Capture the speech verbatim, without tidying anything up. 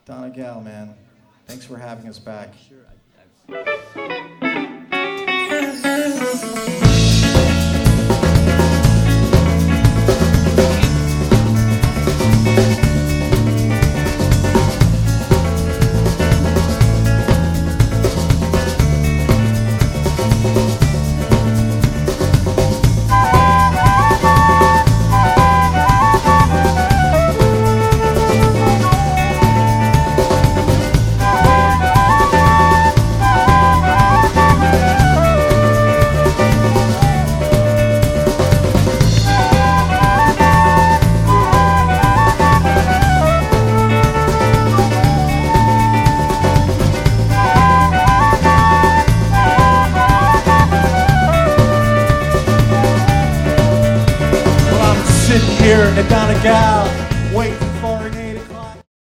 Donna Gal, man. Thanks for having us back. Sure. I, I... Here at Donna Gal.